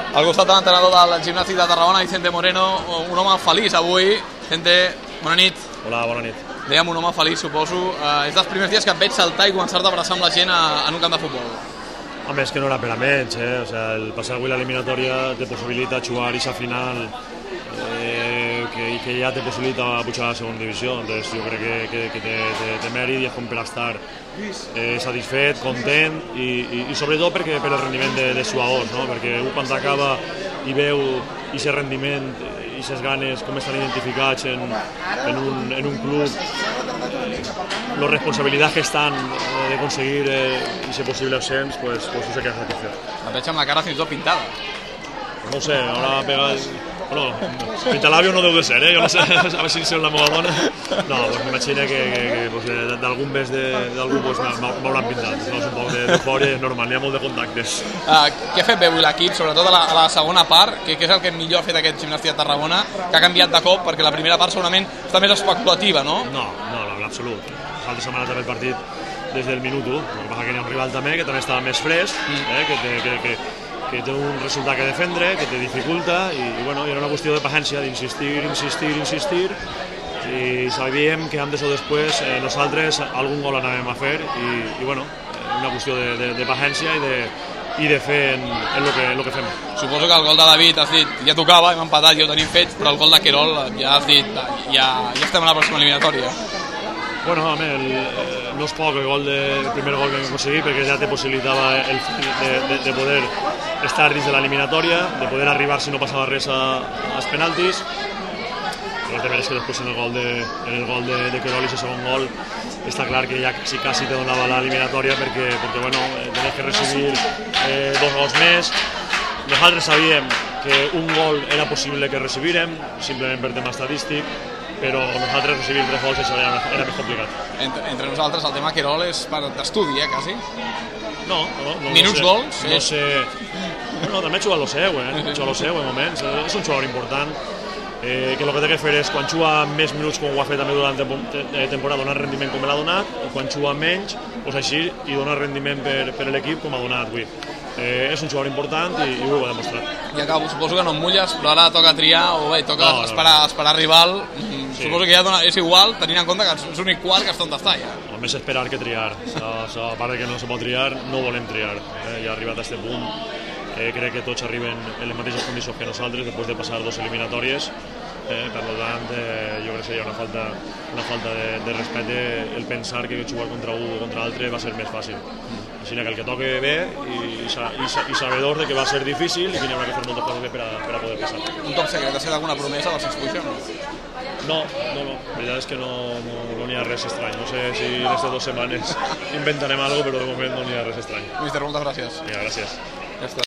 Al costat de l'entrenador del Gimnàstic de Tarragona, Vicente Moreno, un home feliç avui. Vicente, bona nit. Hola, bona nit. Dèiem un home feliç, suposo. És dels primers dies que et veig saltar i començar-te a abraçar amb la gent en un camp de futbol. Home, és que no era per a menys, O sea, el passar avui l'eliminatòria te possibilita jugar aquesta final que ja te possibilita pujar a la segona divisió. Entonces jo crec que té mèrit i és com per estar satisfet, content i sobretot per el rendiment dels jugadors, no? Perquè un quan acaba i veu aquest rendiment i aquestes ganes com estan identificats en un club, la responsabilitat que estan de conseguir aquest possible ascens, pues ho sé que és satisfet. Et veig amb la cara fins i tot pintada. No ho sé, ara pegat... Bueno, pintalabio no deu de ser, jo no sé, a veure si és la meva dona. No, pues m'imagino que d'algun bes d'algú m'hauran pintat. No, és un poc de fora, és normal, hi ha molt de contactes. Què ha fet bé avui l'equip, sobretot a la segona part? Què és el que millor ha fet aquest Gimnàstic de Tarragona, que ha canviat de cop, perquè la primera part segurament està més especulativa, no? No, en absolut. Nosaltres hem anat a el partit des del minut 1, el que passa que hi ha un rival també que també estava més fresc, que té un resultat que defendre, que te dificulta i bueno, era una qüestió de paciència, d'insistir i sabíem que antes o després nosaltres algun gol anàvem a fer i bueno, una qüestió de paciència i de fer en lo que fem. Suposo que el gol de David has dit ja tocava, hem empatat i ho tenim fet, però el gol de Querol ja has dit ja estem a la pròxima eliminatòria. Bueno, no és poc el primer gol que hem aconseguit perquè ja te possibilitava de poder estar dins de l'eliminatòria, de poder arribar si no passava res als penaltis. Però el tema és que després en el gol de Querol i el segon gol està clar que ja quasi te donava l'eliminatòria perquè bueno, tenies que recibir 2 gols més. Nosaltres sabíem que un gol era possible que recibirem, simplement per tema estadístic, però nosaltres recibir 3 gols això era més complicat. Entre nosaltres el tema Querol és per d'estudi, quasi? No. Minuts, gols? No sé. No, també ha jugat lo seu, en moments. És un jugador important, que el que té que fer és, quan juga més minuts com ho ha fet també durant la temporada, donar rendiment com l'ha donat, i quan juga menys, doncs així, i donar rendiment per l'equip com ha donat avui. És un jugador important i ho ha demostrat. I acabo, suposo que no em mulles, però ara toca triar o bé, toca esperar rival. Sí. Suposo que ja és igual, tenint en compte que és l'únic quart que està on està ja. Més esperar que triar. A part que no se pot triar, no volem triar. Ja arribat a aquest punt, crec que tots arriben en les mateixes condicions que nosaltres després de passar 2 eliminatòries. Per tant, jo crec que seria una falta de respecte el pensar que jugar contra un o contra l'altre va ser més fàcil. Així que el que toque bé i sabedor de que va ser difícil i que hi haurà que fer moltes coses bé per a poder passar. Un top secret, ha estat alguna promesa dels Expuja? No. La veritat és que no n'hi ha res estrany. No sé si en aquestes 2 setmanes inventarem alguna cosa, però de moment no n'hi ha res estrany. Mister, moltes gràcies. Gràcies. Ja està.